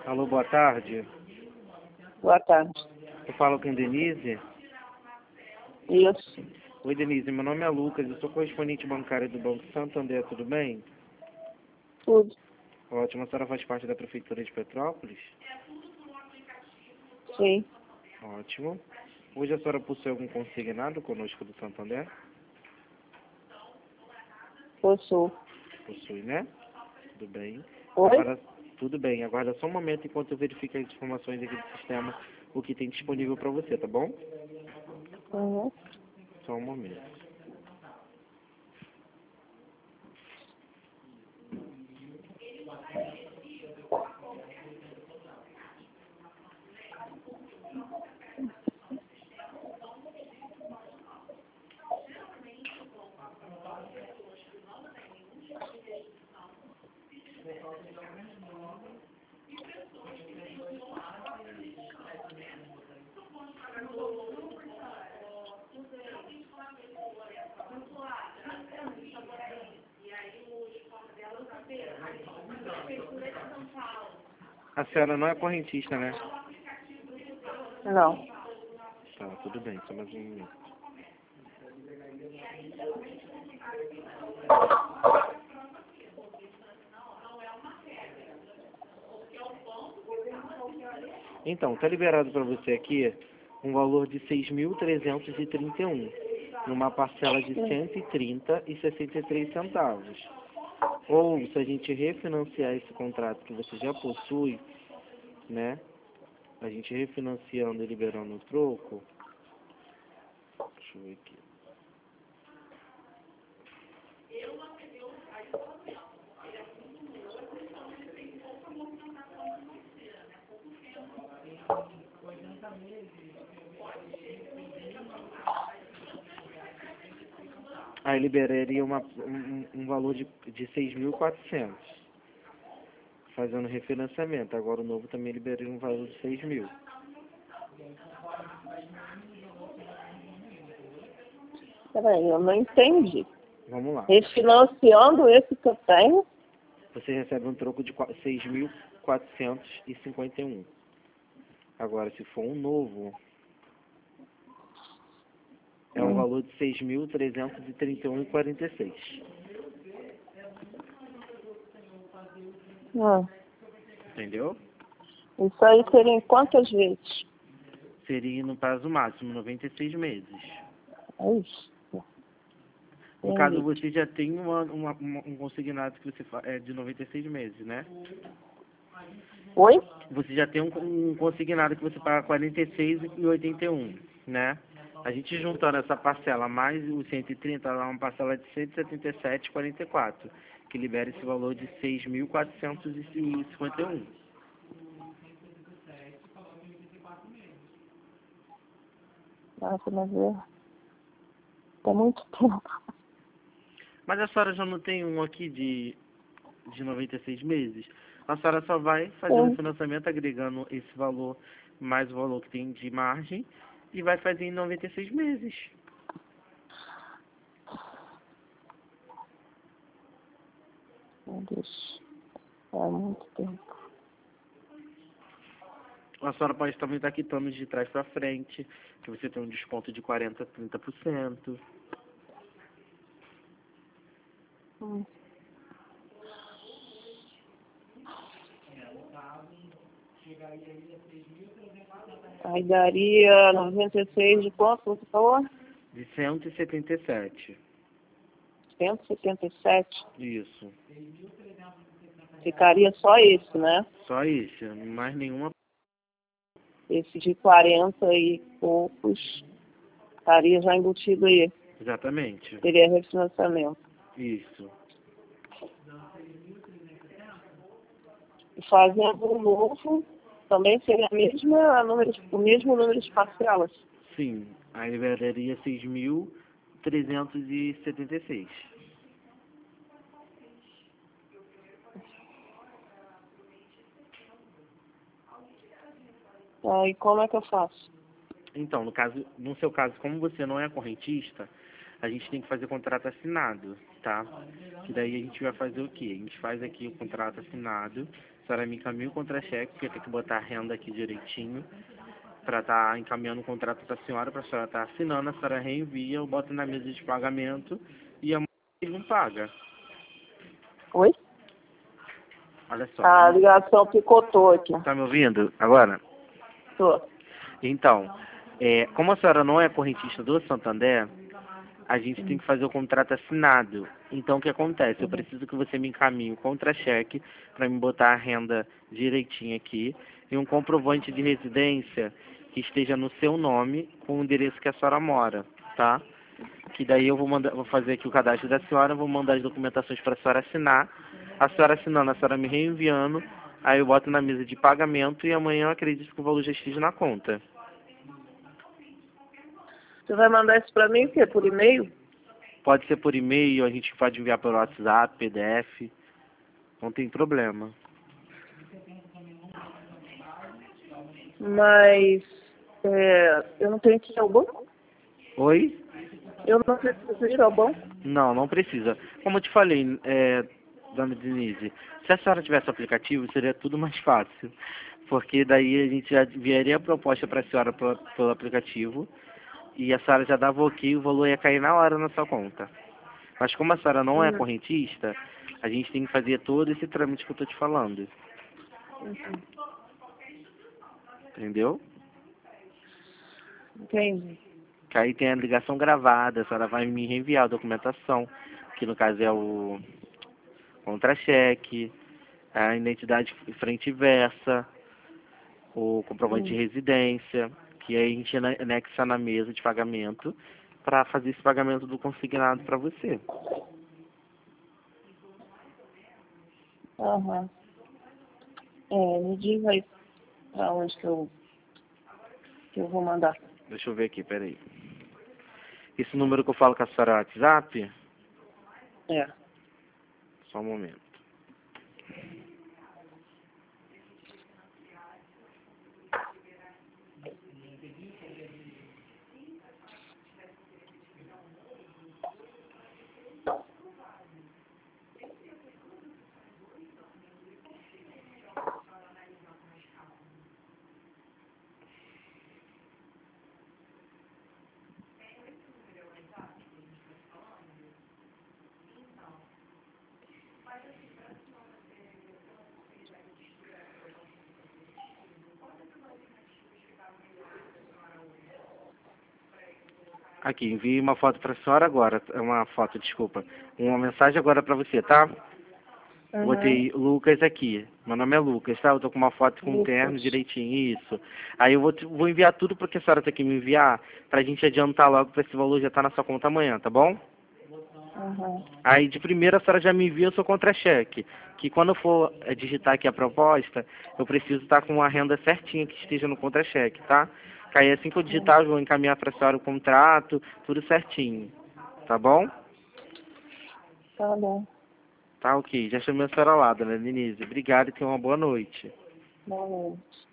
Alô, boa tarde. Boa tarde. Eu falo com Denise. Isso. Oi, Denise. Meu nome é Lucas. Eu sou correspondente bancário do Banco Santander. Tudo bem? Tudo. Ótimo. A senhora faz parte da Prefeitura de Petrópolis? Sim. Ótimo. Hoje a senhora possui algum consignado conosco do Santander? Possuo. Possui, né? Tudo bem. Oi? Agora, tudo bem. Aguarda só um momento enquanto eu verifico as informações aqui do sistema, o que tem disponível para você, tá bom? Uhum. Só um momento. A senhora não é correntista, né? Não. Tá, tudo bem. Só mais um minuto. Então, tá liberado para você aqui um valor de 6.331, numa parcela de 130,63 centavos. Ou, se a gente refinanciar esse contrato que você já possui, né? A gente refinanciando e liberando o troco. Deixa eu ver aqui. Aí liberaria um valor de 6.400, fazendo refinanciamento. Agora o novo também liberaria um valor de 6.000. Peraí, eu não entendi. Vamos lá. Refinanciando esse que eu tenho? Você recebe um troco de 6.451. Agora, se for um novo, é um valor de 6.331,46. Entendeu? Isso aí seria em quantas vezes? Seria no prazo máximo, 96 meses. É isso. No caso, Entendi. você já tem um consignado que você é de 96 meses, né? Oi? Você já tem um consignado que você paga 46,81, né? A gente juntando essa parcela mais os 130, dá uma parcela de 177,44, que libera esse valor de 6.451. Nossa, mas é muito tempo. Mas a senhora já não tem um aqui de 96 meses? A senhora só vai fazer o Sim. refinanciamento agregando esse valor mais o valor que tem de margem e vai fazer em 96 meses. Meu Deus. É muito tempo. A senhora pode também estar quitando de trás para frente, que você tem um desconto de 40% a 30%. Hum. Aí daria 96 de quanto você falou? De 177. 177. Isso. Ficaria só esse, né? Só isso, mais nenhuma. Esse de 40 e poucos estaria já embutido aí. Exatamente. Seria refinanciamento. Isso. E fazendo um novo, também seria o mesmo número de parcelas. Sim. Aí liberaria 6.376. E como é que eu faço? Então, no seu caso, como você não é correntista, a gente tem que fazer contrato assinado, tá? Que daí a gente vai fazer o quê? A gente faz aqui o contrato assinado, a senhora me encaminha o contra-cheque, porque tem que botar a renda aqui direitinho, para estar encaminhando o contrato para a senhora estar assinando, a senhora reenvia, eu boto na mesa de pagamento e amanhã ele não paga. Oi? Olha só. A ligação picotou aqui. Tá me ouvindo agora? Tô. Então, como a senhora não é correntista do Santander, a gente tem que fazer o contrato assinado. Então, o que acontece? Eu preciso que você me encaminhe o contra-cheque para me botar a renda direitinho aqui e um comprovante de residência que esteja no seu nome com o endereço que a senhora mora, tá? Que daí eu vou fazer aqui o cadastro da senhora, vou mandar as documentações para a senhora assinar. A senhora assinando, a senhora me reenviando, aí eu boto na mesa de pagamento e amanhã eu acredito que o valor já esteja na conta. Você vai mandar isso pra mim o quê? Por e-mail? Pode ser por e-mail, a gente pode enviar pelo WhatsApp, PDF, não tem problema. Mas eu não tenho que ir ao banco? Oi? Eu não preciso ir ao banco? Não, não precisa. Como eu te falei, dona Denise, se a senhora tivesse aplicativo, seria tudo mais fácil. Porque daí a gente já enviaria a proposta para a senhora pelo aplicativo e a senhora já dava ok e o valor ia cair na hora na sua conta. Mas como a senhora não é correntista, a gente tem que fazer todo esse trâmite que eu estou te falando. Entendeu? Entendi. Que aí tem a ligação gravada, a senhora vai me reenviar a documentação, que no caso é o contra-cheque, a identidade frente e versa, o comprovante de residência, que aí a gente anexa na mesa de pagamento para fazer esse pagamento do consignado para você. Aham. Me diz aí pra onde que eu vou mandar. Deixa eu ver aqui, peraí. Esse número que eu falo com a senhora é WhatsApp? É. Só um momento. Aqui, enviei uma foto para a senhora agora. Uma foto, desculpa. Uma mensagem agora para você, tá? Botei Lucas aqui. Meu nome é Lucas, tá? Eu tô com uma foto com um terno direitinho, isso. Aí eu vou enviar tudo porque a senhora tem que me enviar pra gente adiantar logo pra esse valor já tá na sua conta amanhã, tá bom? Aí de primeira a senhora já me envia o seu contra-cheque. Que quando eu for digitar aqui a proposta, eu preciso estar com a renda certinha que esteja no contra-cheque, tá? Que aí assim que eu digitar, eu vou encaminhar pra senhora o contrato, tudo certinho. Tá bom? Tá bom. Tá ok. Já chamei a senhora lá, dona Denise. Obrigado e tenha uma boa noite. Boa noite.